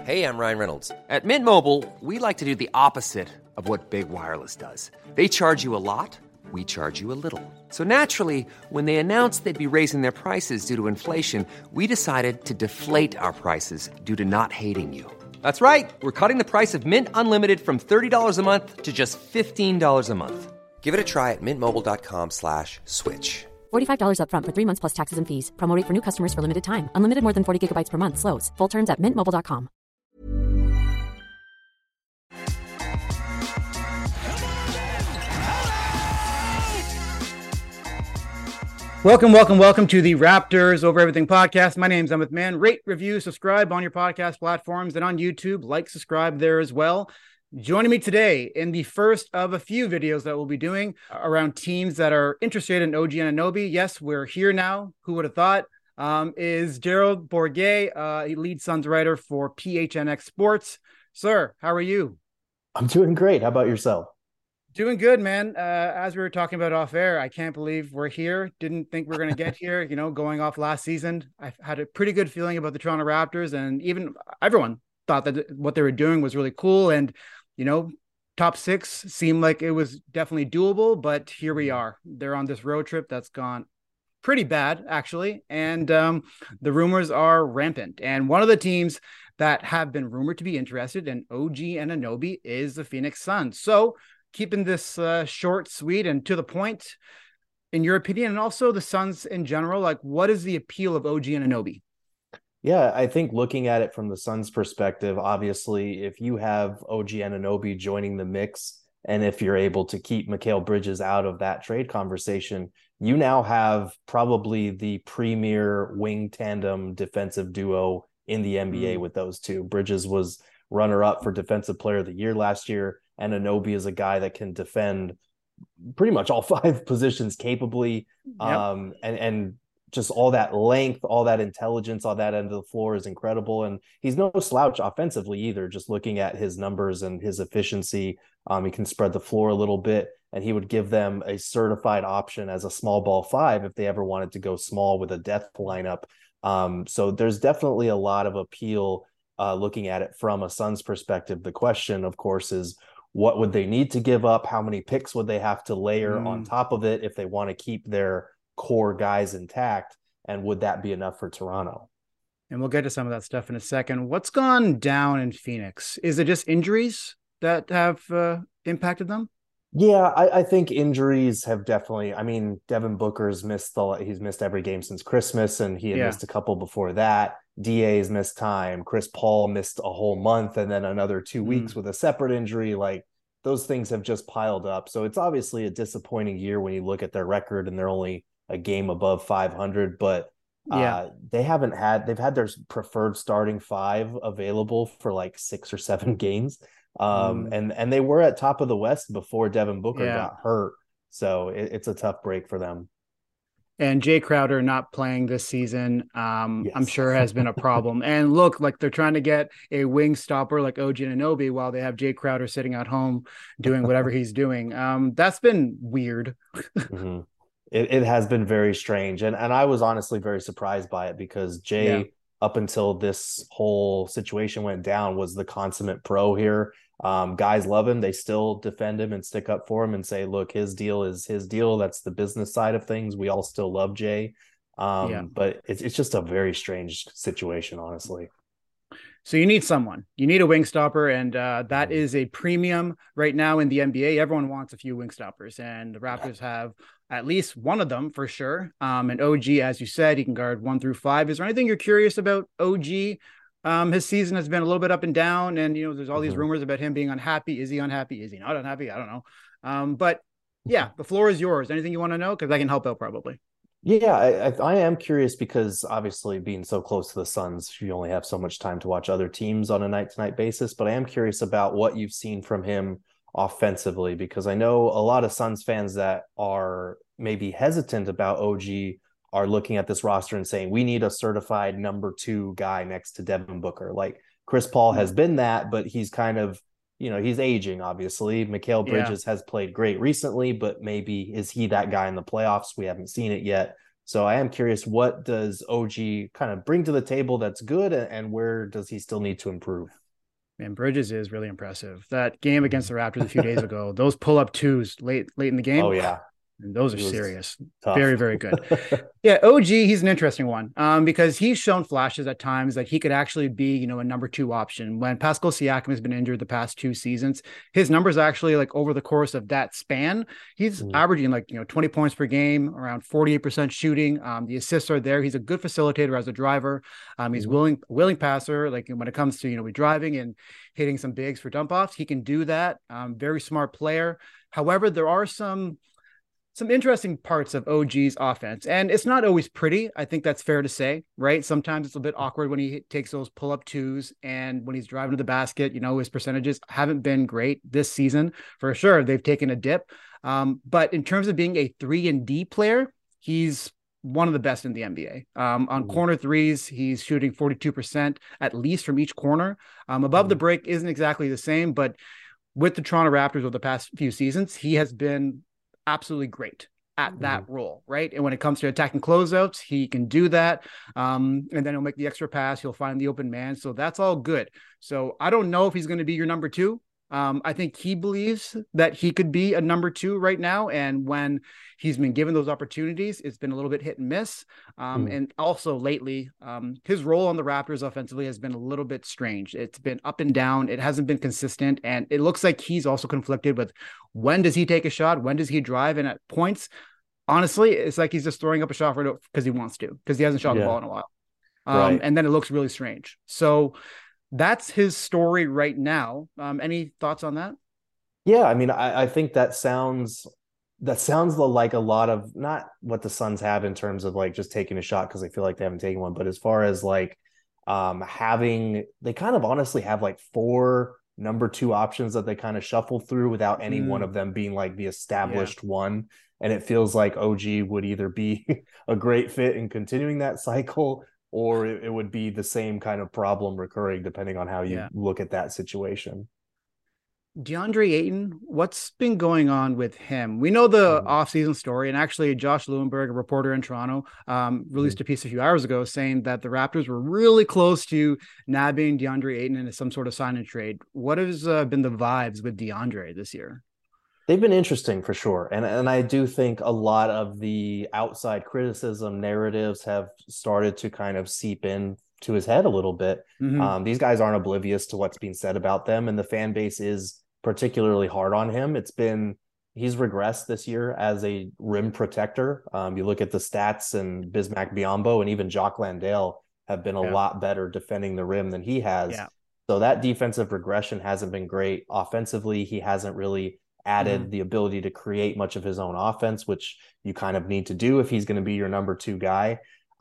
Hey, I'm Ryan Reynolds. At Mint Mobile, we like to do the opposite of what Big Wireless does. They charge you a lot, we charge you a little. So naturally, when they announced they'd be raising their prices due to inflation, we decided to deflate our prices due to not hating you. That's right. We're cutting the price of Mint Unlimited from $30 a month to just $15 a month. Give it a try at mintmobile.com/switch. $45 up front for 3 months plus taxes and fees. Promo rate for new customers for limited time. Unlimited more than 40 gigabytes per month. Slows full terms at mintmobile.com. Welcome to the Raptors Over Everything podcast. My name's Emmett Mann. Rate, review, subscribe on your podcast platforms and on YouTube. Like, subscribe there as well. Joining me today in the first of a few videos that we'll be doing around teams that are interested in OG Anunoby. Yes, we're here now. Who would have thought? Is Gerald Bourguet, a lead Suns writer for PHNX Sports. Sir, how are you? I'm doing great. How about yourself? Doing good, man. As we were talking about off air, I can't believe we're here. Didn't think we are going to get here, going off last season. I had a pretty good feeling about the Toronto Raptors, and even everyone thought that what they were doing was really cool. And, top six seemed like it was definitely doable, but here we are. They're on this road trip that's gone pretty bad, actually. And the rumors are rampant. And one of the teams that have been rumored to be interested in OG Anunoby is the Phoenix Suns. So, keeping this short, sweet, and to the point, in your opinion, and also the Suns in general, what is the appeal of OG Anunoby? Yeah, I think looking at it from the Suns' perspective, obviously, if you have OG Anunoby joining the mix, and if you're able to keep Mikal Bridges out of that trade conversation, you now have probably the premier wing tandem defensive duo in the NBA with those two. Bridges was runner-up for Defensive Player of the Year last year. And Anunoby is a guy that can defend pretty much all five positions capably. Yep. And just all that length, all that intelligence on that end of the floor is incredible. And he's no slouch offensively either, just looking at his numbers and his efficiency. He can spread the floor a little bit, and he would give them a certified option as a small ball five if they ever wanted to go small with a depth lineup. So there's definitely a lot of appeal looking at it from a Suns perspective. The question, of course, is what would they need to give up? How many picks would they have to layer on top of it if they want to keep their core guys intact? And would that be enough for Toronto? And we'll get to some of that stuff in a second. What's gone down in Phoenix? Is it just injuries that have impacted them? Yeah, I think injuries have definitely. I mean, Devin Booker's he's missed every game since Christmas, and he had missed a couple before that. DA's missed time. Chris Paul missed a whole month and then another 2 weeks with a separate injury. Those things have just piled up. So it's obviously a disappointing year when you look at their record and they're only a game above 500. But they've had their preferred starting five available for 6 or 7 games. And they were at top of the West before Devin Booker got hurt. So it's a tough break for them. And Jay Crowder not playing this season, I'm sure has been a problem. And look, they're trying to get a wing stopper like OG Anunoby while they have Jay Crowder sitting at home doing whatever he's doing. That's been weird. It has been very strange. And I was honestly very surprised by it because Jay, up until this whole situation went down, was the consummate pro here. Guys love him. They still defend him and stick up for him and say, look, his deal is his deal. That's the business side of things. We all still love Jay. But it's just a very strange situation, honestly. So you need someone. You need a wing stopper, and that is a premium right now in the NBA. Everyone wants a few wing stoppers, and the Raptors have at least one of them for sure. And OG, as you said, he can guard 1 through 5. Is there anything you're curious about OG? His season has been a little bit up and down, and there's all these rumors about him being unhappy. Is he unhappy? Is he not unhappy? I don't know. But yeah, the floor is yours. Anything you want to know? Because I can help out probably. Yeah, I am curious because obviously being so close to the Suns, you only have so much time to watch other teams on a night-to-night basis. But I am curious about what you've seen from him offensively, because I know a lot of Suns fans that are maybe hesitant about OG are looking at this roster and saying, we need a certified number 2 guy next to Devin Booker. Like Chris Paul has been that, but he's kind of, he's aging, obviously. Mikal Bridges has played great recently, but maybe is he that guy in the playoffs? We haven't seen it yet. So I am curious, what does OG kind of bring to the table that's good, and where does he still need to improve? Man, Bridges is really impressive. That game against the Raptors a few days ago, those pull-up twos late in the game. Oh yeah. And those are It was serious. tough. Very, very good. Yeah, OG, he's an interesting one because he's shown flashes at times that he could actually be, you know, a number two option. When Pascal Siakam has been injured the past 2 seasons, his numbers actually, like over the course of that span, he's averaging like, you know, 20 points per game, around 48% shooting. The assists are there. He's a good facilitator as a driver. He's willing passer. Like when it comes to, you know, we driving and hitting some bigs for dump offs, he can do that. Very smart player. However, there are some interesting parts of OG's offense, and it's not always pretty. I think that's fair to say, right? Sometimes it's a bit awkward when he takes those pull-up twos, and when he's driving to the basket, you know, his percentages haven't been great this season for sure. They've taken a dip. But in terms of being a 3-and-D player, he's one of the best in the NBA. On corner threes, he's shooting 42% at least from each corner. Above the break isn't exactly the same, but with the Toronto Raptors over the past few seasons, he has been absolutely great at that role, right? And when it comes to attacking closeouts, he can do that. And then he'll make the extra pass. He'll find the open man. So that's all good. So I don't know if he's going to be your number two. I think he believes that he could be a number two right now. And when he's been given those opportunities, it's been a little bit hit and miss. And also lately, his role on the Raptors offensively has been a little bit strange. It's been up and down. It hasn't been consistent. And it looks like he's also conflicted with when does he take a shot? When does he drive? And at points, honestly, it's like he's just throwing up a shot because he wants to, because he hasn't shot the ball in a while. Right. And then it looks really strange. So that's his story right now. Any thoughts on that? Yeah, I mean, I think that sounds like a lot of not what the Suns have in terms of like just taking a shot because they feel like they haven't taken one, but as far as like they kind of honestly have like 4 number 2 options that they kind of shuffle through without any one of them being like the established one. And it feels like OG would either be a great fit in continuing that cycle, or it would be the same kind of problem recurring depending on how you look at that situation. DeAndre Ayton, what's been going on with him? We know the offseason story, and actually Josh Lewenberg, a reporter in Toronto, released a piece a few hours ago saying that the Raptors were really close to nabbing DeAndre Ayton into some sort of sign and trade. What has been the vibes with DeAndre this year? They've been interesting for sure. And I do think a lot of the outside criticism narratives have started to kind of seep in to his head a little bit. These guys aren't oblivious to what's being said about them, and the fan base is particularly hard on him. He's regressed this year as a rim protector. You look at the stats, and Bismack Biyombo and even Jock Landale have been a lot better defending the rim than he has. So that defensive regression hasn't been great. Offensively, he hasn't really added the ability to create much of his own offense, which you kind of need to do if he's going to be your number 2 guy.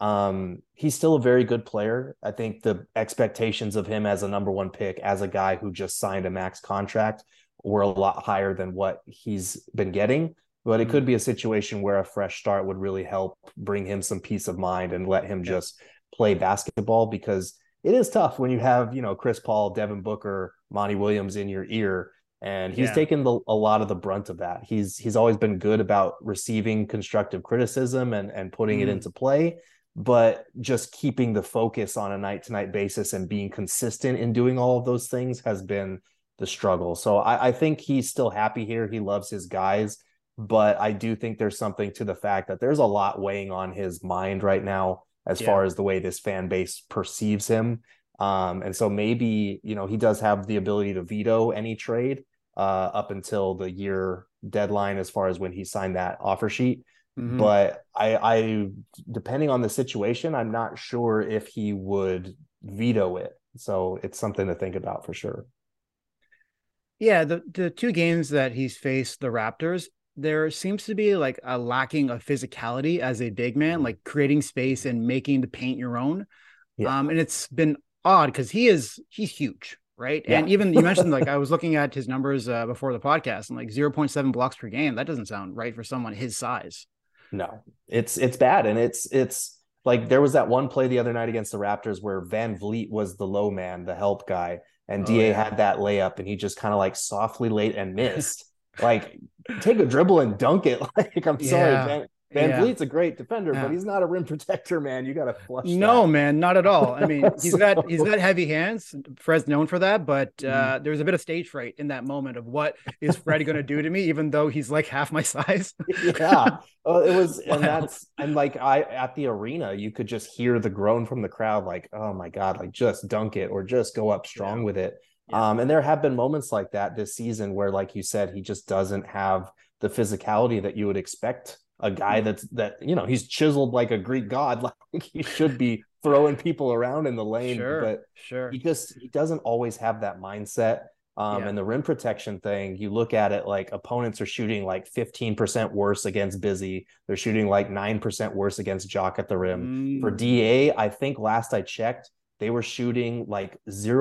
He's still a very good player. I think the expectations of him as a number 1 pick, as a guy who just signed a max contract, were a lot higher than what he's been getting. But it could be a situation where a fresh start would really help bring him some peace of mind and let him just play basketball, because it is tough when you have, you know, Chris Paul, Devin Booker, Monty Williams in your ear. And he's taken a lot of the brunt of that. He's always been good about receiving constructive criticism and putting it into play, but just keeping the focus on a night-to-night basis and being consistent in doing all of those things has been the struggle. So I think he's still happy here. He loves his guys, but I do think there's something to the fact that there's a lot weighing on his mind right now as far as the way this fan base perceives him. And so maybe, you know, he does have the ability to veto any trade up until the year deadline as far as when he signed that offer sheet. But I depending on the situation, I'm not sure if he would veto it. So it's something to think about for sure. Yeah, the 2 games that he's faced the Raptors, there seems to be like a lacking of physicality as a big man, like creating space and making the paint your own. And it's been odd because he's huge. Right. And even you mentioned, like, I was looking at his numbers before the podcast, and like 0.7 blocks per game. That doesn't sound right for someone his size. No, it's bad. And it's like there was that one play the other night against the Raptors where Van Vliet was the low man, the help guy. And DA had that layup and he just kind of like softly laid and missed. Like, take a dribble and dunk it. Like, I'm sorry, Van Yeah. Vliet's a great defender, but Yeah. he's not a rim protector, man. You got to flush No, that. man, not at all. I mean, he's got So- heavy hands. Fred's known for that, but Mhm. there was a bit of stage fright in that moment of what is Fred going to do to me, even though he's like half my size. Yeah. It was, and Wild. like I at the arena, you could just hear the groan from the crowd, like, oh my God, like just dunk it or just go up strong Yeah. with it. Yeah. And there have been moments like that this season where, like you said, he just doesn't have the physicality that you would expect a guy he's chiseled like a Greek god, like he should be throwing people around in the lane, Sure, but sure. he doesn't always have that mindset. Yeah. And the rim protection thing, you look at it like opponents are shooting like 15% worse against Busy. They're shooting like 9% worse against Jock at the rim. For DA, I think last I checked, they were shooting like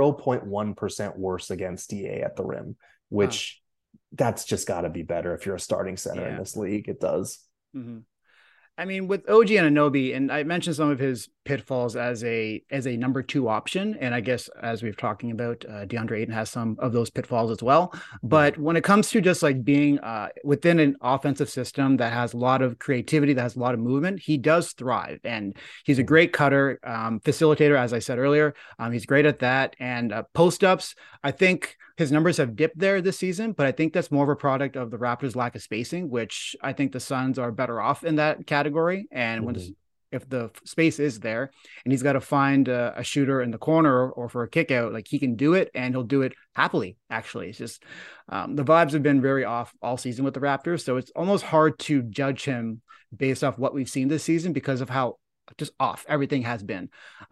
0.1% worse against DA at the rim, which that's just got to be better if you're a starting center in this league. It does. Mhm. I mean, with OG Anunoby, and I mentioned some of his pitfalls as a number 2 option, and I guess as we've talking about, DeAndre Ayton has some of those pitfalls as well. But when it comes to just like being within an offensive system that has a lot of creativity, that has a lot of movement, he does thrive, and he's a great cutter, facilitator, as I said earlier. He's great at that, and post ups. I think his numbers have dipped there this season, but I think that's more of a product of the Raptors' lack of spacing, which I think the Suns are better off in that category. And if the space is there and he's got to find a shooter in the corner or for a kick out, like he can do it and he'll do it happily. Actually, it's just the vibes have been very off all season with the Raptors. So it's almost hard to judge him based off what we've seen this season because of how just off everything has been.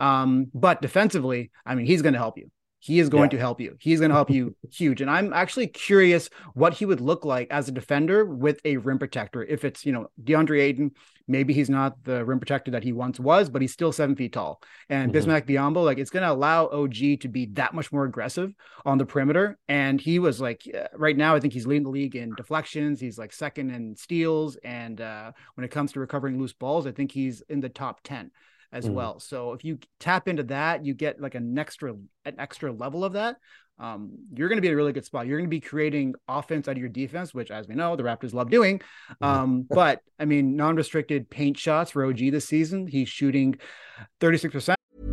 But defensively, I mean, he's going to help you. He is going to help you. He's going to help you huge. And I'm actually curious what he would look like as a defender with a rim protector. If it's, DeAndre Ayton, maybe he's not the rim protector that he once was, but he's still 7 feet tall. And Bismack Biyombo, like it's going to allow OG to be that much more aggressive on the perimeter. And he was like, right now, I think he's leading the league in deflections. He's like second in steals. And when it comes to recovering loose balls, I think he's in the top 10. As well. So if you tap into that, you get like an extra level of that. You're going to be in a really good spot. You're going to be creating offense out of your defense, which, as we know, the Raptors love doing. But I mean, non-restricted paint shots for OG this season, he's shooting 36%.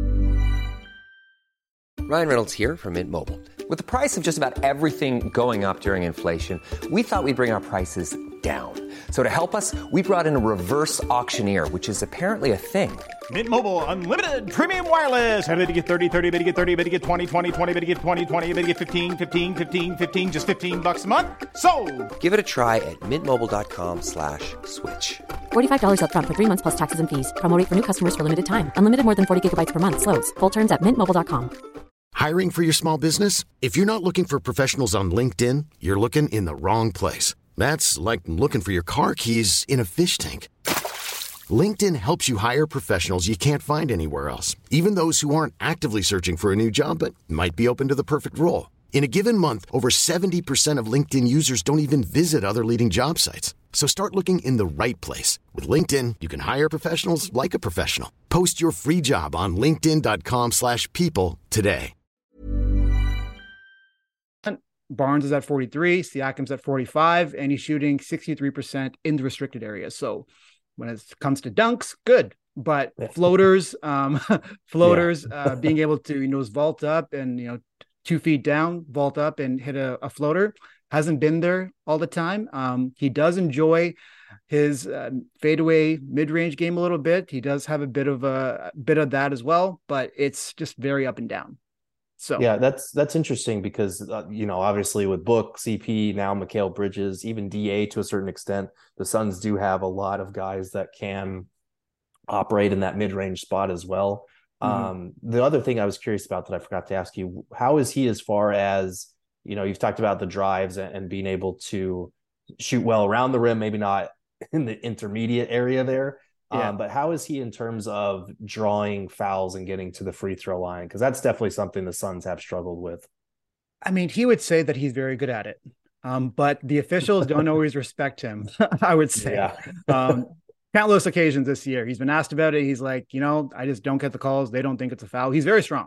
Ryan Reynolds here from Mint Mobile. With the price of just about everything going up during inflation, we thought we'd bring our prices down. So to help us, we brought in a reverse auctioneer, which is apparently a thing. Mint Mobile Unlimited Premium Wireless. How to get 30, 30, bit to get 30, bit to get 20, 20, 20, bit to get 20, 20, bit to get 15, 15, 15, 15, just $15 a month? Sold! Give it a try at mintmobile.com/switch. $45 up front for 3 months plus taxes and fees. Promo rate for new customers for limited time. Unlimited more than 40 gigabytes per month. Slows full terms at mintmobile.com. Hiring for your small business? If you're not looking for professionals on LinkedIn, you're looking in the wrong place. That's like looking for your car keys in a fish tank. LinkedIn helps you hire professionals you can't find anywhere else, even those who aren't actively searching for a new job but might be open to the perfect role. In a given month, over 70% of LinkedIn users don't even visit other leading job sites. So start looking in the right place. With LinkedIn, you can hire professionals like a professional. Post your free job on linkedin.com/people today. Barnes is at 43, Siakam's at 45, and he's shooting 63% in the restricted areas. So when it comes to dunks, good. But floaters, being able to, vault up and, 2 feet down, vault up and hit a floater hasn't been there all the time. He does enjoy his fadeaway mid-range game a little bit. He does have a bit of that as well, but it's just very up and down. So yeah, that's interesting because obviously with Book, CP, now Mikal Bridges, even DA to a certain extent, the Suns do have a lot of guys that can operate in that mid-range spot as well. The other thing I was curious about that I forgot to ask you, how is he as far as, you've talked about the drives and being able to shoot well around the rim, maybe not in the intermediate area there. But how is he in terms of drawing fouls and getting to the free throw line? Because that's definitely something the Suns have struggled with. I mean, he would say that he's very good at it. But the officials don't always respect him, I would say. Countless occasions this year, he's been asked about it. He's like, I just don't get the calls. They don't think it's a foul. He's very strong.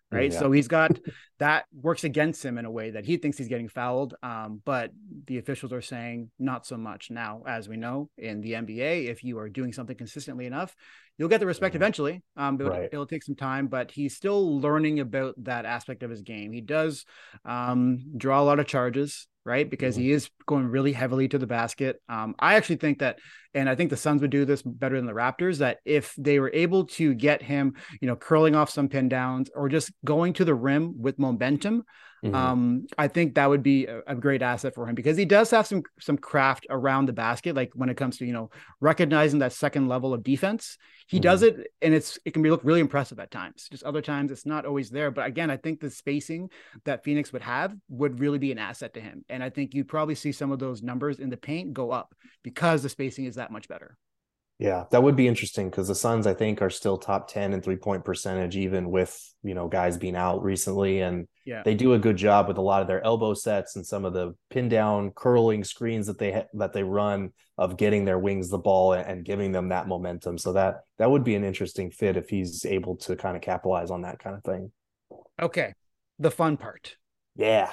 right? Yeah. So he's got that works against him in a way that he thinks he's getting fouled. But the officials are saying not so much. Now, as we know in the NBA, if you are doing something consistently enough, you'll get the respect eventually. But it'll take some time, but he's still learning about that aspect of his game. He does draw a lot of charges, right? Because he is going really heavily to the basket. I actually think that, and I think the Suns would do this better than the Raptors, that if they were able to get him, curling off some pin downs or just going to the rim with momentum, I think that would be a great asset for him, because he does have some craft around the basket. Like when it comes to, recognizing that second level of defense, he does it, and it can look really impressive at times. Just other times it's not always there. But again, I think the spacing that Phoenix would really be an asset to him. And I think you'd probably see some of those numbers in the paint go up because the spacing is that much better. Yeah, that would be interesting, because the Suns, I think, are still top 10 in 3-point percentage, even with, guys being out recently. And they do a good job with a lot of their elbow sets and some of the pin down curling screens that they run, of getting their wings the ball and giving them that momentum. So that would be an interesting fit if he's able to kind of capitalize on that kind of thing. Okay. The fun part. Yeah.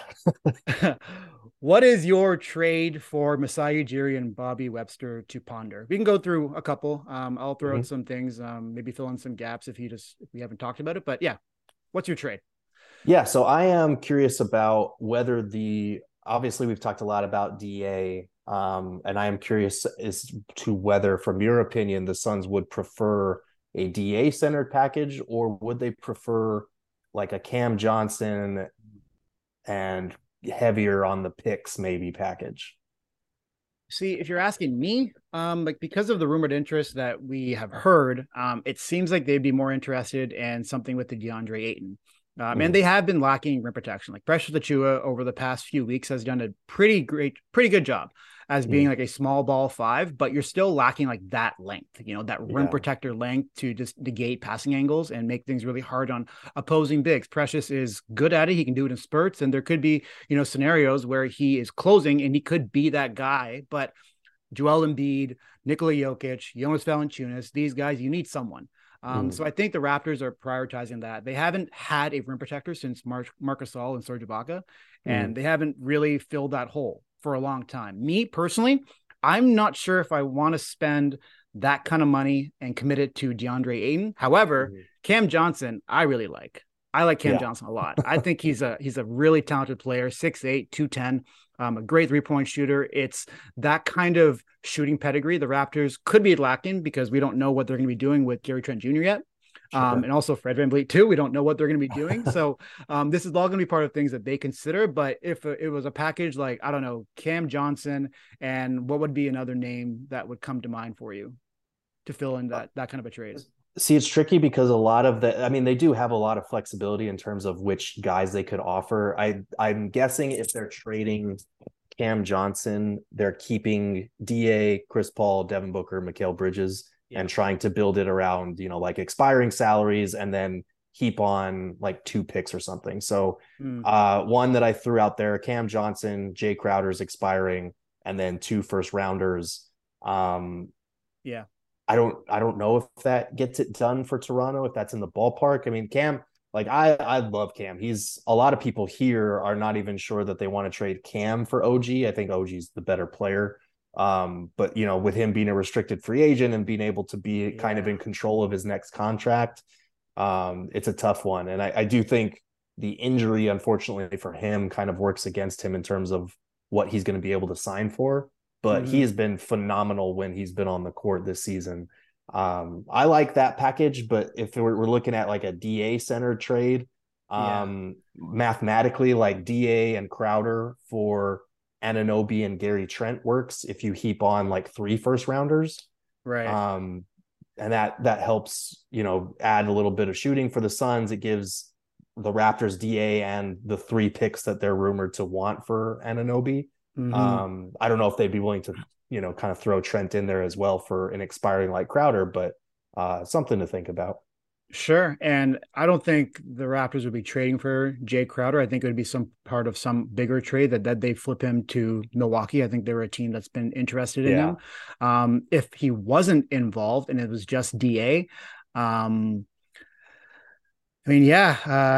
What is your trade for Masai Ujiri and Bobby Webster to ponder? We can go through a couple. I'll throw out some things, maybe fill in some gaps if we haven't talked about it. But yeah, what's your trade? Yeah, so I am curious about whether obviously we've talked a lot about DA, and I am curious as to whether, from your opinion, the Suns would prefer a DA centered package, or would they prefer like a Cam Johnson and heavier on the picks maybe package? See, if you're asking me, because of the rumored interest that we have heard, it seems like they'd be more interested in something with the DeAndre Ayton. And they have been lacking rim protection. Like Precious Achiuwa over the past few weeks has done a pretty good job as being like a small ball 5, but you're still lacking like that length, that rim protector length to just negate passing angles and make things really hard on opposing bigs. Precious is good at it. He can do it in spurts, and there could be, scenarios where he is closing and he could be that guy. But Joel Embiid, Nikola Jokic, Jonas Valanciunas, these guys, you need someone. So I think the Raptors are prioritizing that. They haven't had a rim protector since Marc Gasol and Serge Ibaka, and they haven't really filled that hole for a long time. Me personally, I'm not sure if I want to spend that kind of money and commit it to DeAndre Ayton. However, Cam Johnson, I really like. I like Cam Johnson a lot. I think he's a really talented player, 6'8", 210, a great 3-point shooter. It's that kind of shooting pedigree the Raptors could be lacking, because we don't know what they're going to be doing with Gary Trent Jr. yet. And also Fred VanVleet too. We don't know what they're going to be doing. So this is all going to be part of things that they consider. But if it was a package like, I don't know, Cam Johnson, and what would be another name that would come to mind for you to fill in that kind of a trade? See, it's tricky because they do have a lot of flexibility in terms of which guys they could offer. I'm guessing if they're trading Cam Johnson, they're keeping DA, Chris Paul, Devin Booker, Mikal Bridges, and trying to build it around, like expiring salaries, and then keep on like 2 picks or something. So one that I threw out there, Cam Johnson, Jay Crowder's expiring, and then 2 first rounders. I don't know if that gets it done for Toronto, if that's in the ballpark. I mean, Cam, like I love Cam. A lot of people here are not even sure that they want to trade Cam for OG. I think OG's the better player. But with him being a restricted free agent and being able to be kind of in control of his next contract, it's a tough one. And I do think the injury, unfortunately for him, kind of works against him in terms of what he's going to be able to sign for. But he has been phenomenal when he's been on the court this season. I like that package, but if we're looking at like a DA centered trade, mathematically, like DA and Crowder for Anunoby and Gary Trent works if you heap on like 3 first rounders. Right. And that helps, add a little bit of shooting for the Suns. It gives the Raptors DA and the 3 picks that they're rumored to want for Anunoby. I don't know if they'd be willing to, kind of throw Trent in there as well for an expiring like Crowder, but something to think about. Sure. And I don't think the Raptors would be trading for Jay Crowder. I think it would be some part of some bigger trade that they flip him to Milwaukee. I think they were a team that's been interested in him. If he wasn't involved and it was just DA, I mean, yeah,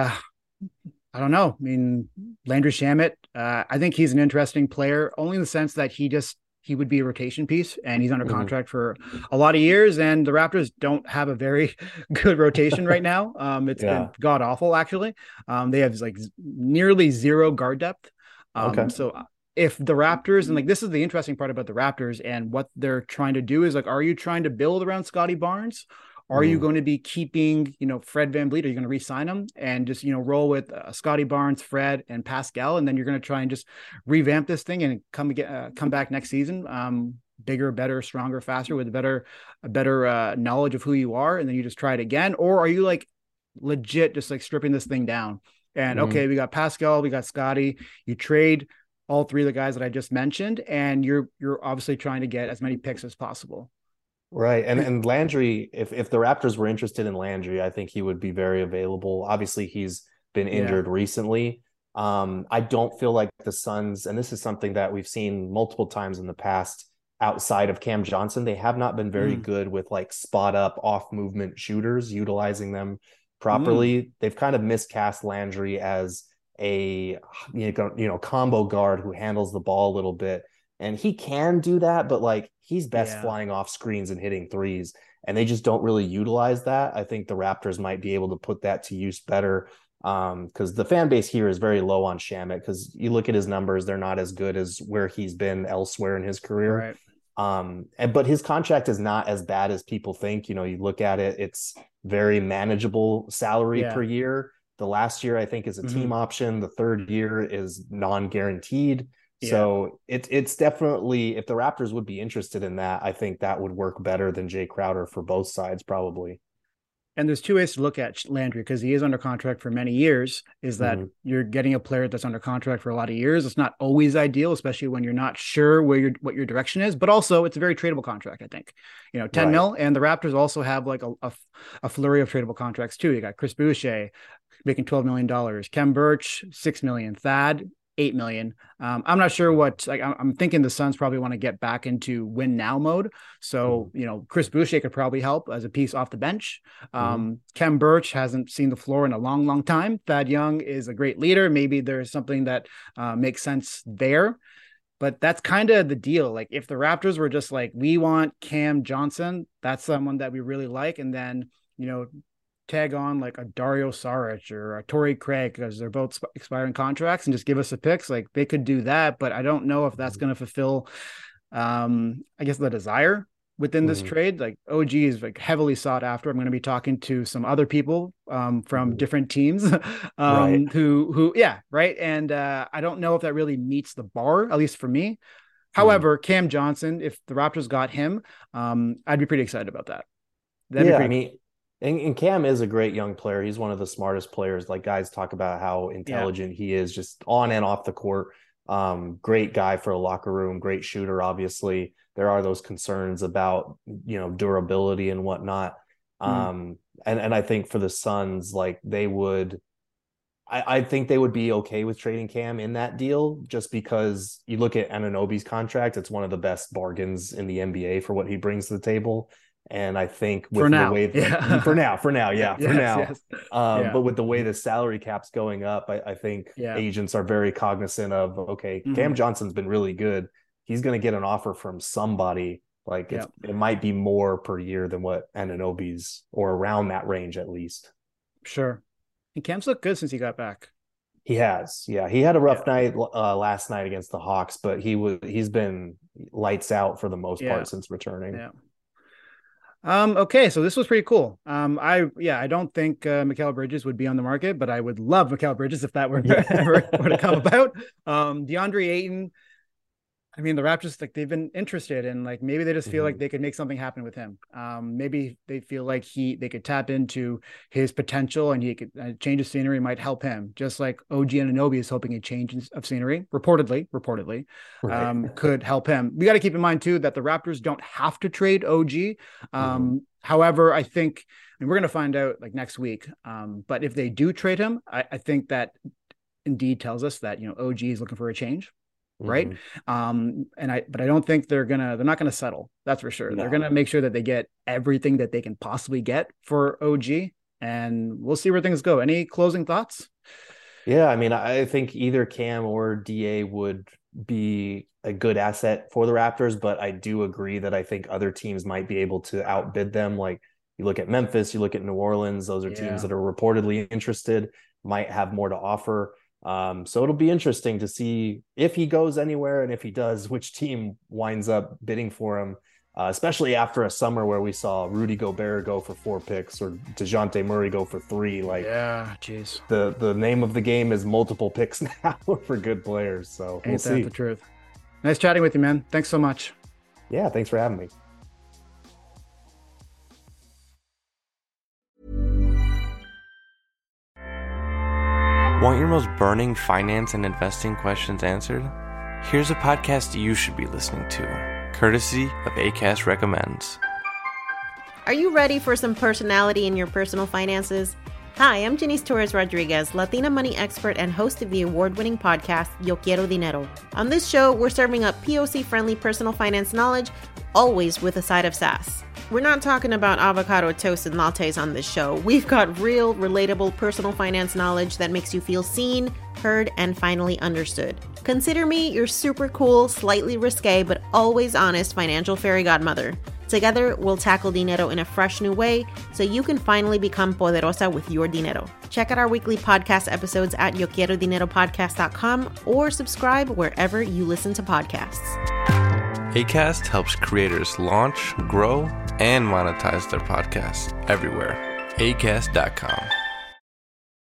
I don't know. I mean, Landry Shamet, I think he's an interesting player, only in the sense that he would be a rotation piece, and he's under Mhm. contract for a lot of years. And the Raptors don't have a very good rotation right now. It's been Yeah. god awful, actually. They have like nearly zero guard depth. Okay. So if the Raptors, and like this is the interesting part about the Raptors and what they're trying to do, is like, are you trying to build around Scotty Barnes? Are you Mm. going to be keeping, Fred VanVleet? Are you going to re-sign him and just, roll with Scotty Barnes, Fred, and Pascal, and then you're going to try and just revamp this thing and come back next season, bigger, better, stronger, faster, with a better knowledge of who you are, and then you just try it again? Or are you like legit just like stripping this thing down? And Mhm. okay, we got Pascal, we got Scotty. You trade all three of the guys that I just mentioned, and you're obviously trying to get as many picks as possible. Right. And Landry, if the Raptors were interested in Landry, I think he would be very available. Obviously, he's been Yeah. injured recently. I don't feel like the Suns, and this is something that we've seen multiple times in the past outside of Cam Johnson, they have not been very Mm. good with like spot up off movement shooters, utilizing them Mm. properly. They've kind of miscast Landry as a combo guard who handles the ball a little bit, and he can do that, but like he's best Yeah. flying off screens and hitting threes, and they just don't really utilize that. I think the Raptors might be able to put that to use better, because the fan base here is very low on Shamet, because you look at his numbers, they're not as good as where he's been elsewhere in his career. Right. But his contract is not as bad as people think. You look at it, it's very manageable salary Yeah. per year. The last year, I think, is a Mm-hmm. team option. The third year is non-guaranteed. Yeah. So it's definitely, if the Raptors would be interested in that, I think that would work better than Jay Crowder for both sides, probably. And there's two ways to look at Landry, because he is under contract for many years. Is that Mm-hmm. you're getting a player that's under contract for a lot of years. It's not always ideal, especially when you're not sure what your direction is. But also, it's a very tradable contract. I think 10 Right. mil, and the Raptors also have like a flurry of tradable contracts too. You got Chris Boucher making $12 million, Kem Birch $6 million, Thad $8 million. I'm not sure what, like, I'm thinking the Suns probably want to get back into win now mode. So, Chris Boucher could probably help as a piece off the bench. Mm-hmm. Kem Birch hasn't seen the floor in a long, long time. Thad Young is a great leader. Maybe there's something that makes sense there. But that's kind of the deal. Like, if the Raptors were just like, we want Cam Johnson, that's someone that we really like. And then, tag on like a Dario Saric or a Torrey Craig, because they're both expiring contracts, and just give us the picks. Like, they could do that, but I don't know if that's going to fulfill, I guess, the desire within this Mm-hmm. trade. Like, OG is like heavily sought after. I'm going to be talking to some other people from different teams Right. who, yeah. Right. And I don't know if that really meets the bar, at least for me. Mm-hmm. However, Cam Johnson, if the Raptors got him, I'd be pretty excited about that. That'd be Yeah, I pretty mean, and Cam is a great young player. He's one of the smartest players. Like, guys talk about how intelligent he is, just on and off the court. Great guy for a locker room, great shooter. Obviously, there are those concerns about durability and whatnot. And I think for the Suns, like, they would. I think they would be okay with trading Cam in that deal, just because you look at Anunoby's contract, it's one of the best bargains in the NBA for what he brings to the table. And I think with for the now. way Yeah. for now, yeah, for Yes, now. yes. Yeah. But with the way the salary cap's going up, I think Yeah. agents are very cognizant of, okay, Cam Johnson's been really good. He's going to get an offer from somebody. Like, Yeah. it might be more per year than what Anunoby's, or around that range at least. Sure. And Cam's looked good since he got back. He has, yeah. He had a rough night last night against the Hawks, but he's been lights out for the most part since returning. Yeah. Okay, so this was pretty cool. I don't think Mikal Bridges would be on the market, but I would love Mikal Bridges if that were ever were to come about. DeAndre Ayton, I mean, the Raptors, like, they've been interested, and like, maybe they just feel like they could make something happen with him. Maybe they feel like they could tap into his potential, and he could change of scenery might help him, just like OG Anunoby is hoping a change of scenery, reportedly, Right. could help him. We got to keep in mind too that the Raptors don't have to trade OG. However, I think, and we're going to find out like next week. But if they do trade him, I think that Indeed tells us that OG is looking for a change. Right. But I don't think they're not gonna settle. That's for sure. No. They're gonna make sure that they get everything that they can possibly get for OG. and we'll see where things go. Any closing thoughts? Yeah, I mean, I think either Cam or DA would be a good asset for the Raptors, but I do agree that I think other teams might be able to outbid them. Like you look at Memphis, you look at New Orleans, those are teams that are reportedly interested, might have more to offer. So it'll be interesting to see if he goes anywhere, and if he does, which team winds up bidding for him, especially after a summer where we saw Rudy Gobert go for 4 picks or DeJounte Murray go for 3. Like, yeah, geez. The name of the game is multiple picks now for good players. So Ain't that the truth? Nice chatting with you, man. Thanks so much. Yeah, thanks for having me. Want your most burning finance and investing questions answered? Here's a podcast you should be listening to, courtesy of Acast Recommends. Are you ready for some personality in your personal finances? Hi, I'm Janice Torres-Rodriguez, Latina money expert and host of the award-winning podcast, Yo Quiero Dinero. On this show, we're serving up POC-friendly personal finance knowledge, always with a side of sass. We're not talking about avocado toast and lattes on this show. We've got real, relatable personal finance knowledge that makes you feel seen, heard, and finally understood. Consider me your super cool, slightly risque, but always honest financial fairy godmother. Together, we'll tackle dinero in a fresh new way so you can finally become poderosa with your dinero. Check out our weekly podcast episodes at YoQuieroDineroPodcast.com or subscribe wherever you listen to podcasts. Acast helps creators launch, grow, and monetize their podcasts everywhere. Acast.com.